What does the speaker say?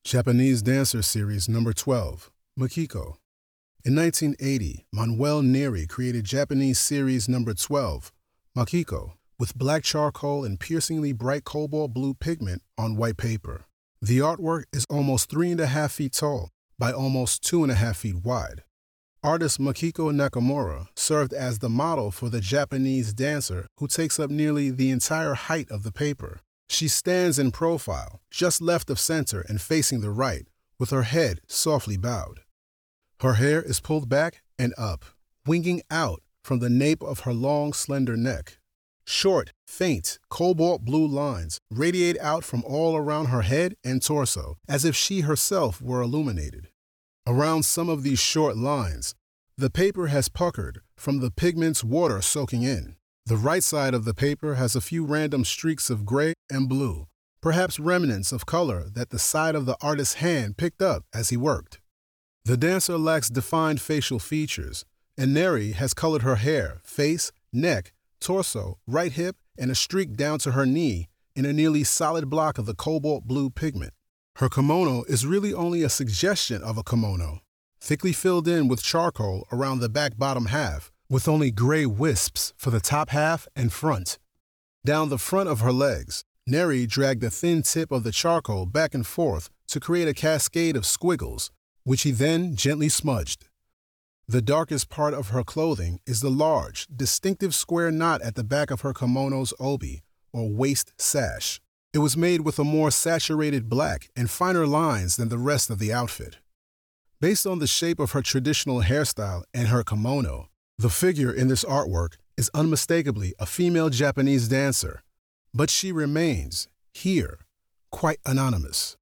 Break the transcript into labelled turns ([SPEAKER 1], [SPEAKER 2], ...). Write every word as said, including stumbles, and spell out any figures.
[SPEAKER 1] Japanese Dancer Series Number twelve, Makiko. In nineteen eighty, Manuel Neri created Japanese Series Number twelve, Makiko, with black charcoal and piercingly bright cobalt blue pigment on white paper. The artwork is almost three and a half feet tall by almost two and a half feet wide. Artist Makiko Nakamura served as the model for the Japanese dancer who takes up nearly the entire height of the paper. She stands in profile, just left of center and facing the right, with her head softly bowed. Her hair is pulled back and up, winging out from the nape of her long, slender neck. Short, faint, cobalt blue lines radiate out from all around her head and torso, as if she herself were illuminated. Around some of these short lines, the paper has puckered from the pigment's water soaking in. The right side of the paper has a few random streaks of gray and blue, perhaps remnants of color that the side of the artist's hand picked up as he worked. The dancer lacks defined facial features, and Neri has colored her hair, face, neck, torso, right hip, and a streak down to her knee in a nearly solid block of the cobalt blue pigment. Her kimono is really only a suggestion of a kimono, thickly filled in with charcoal around the back bottom half, with only gray wisps for the top half and front. Down the front of her legs, Neri dragged the thin tip of the charcoal back and forth to create a cascade of squiggles, which he then gently smudged. The darkest part of her clothing is the large, distinctive square knot at the back of her kimono's obi, or waist sash. It was made with a more saturated black and finer lines than the rest of the outfit. Based on the shape of her traditional hairstyle and her kimono, the figure in this artwork is unmistakably a female Japanese dancer, but she remains, here, quite anonymous.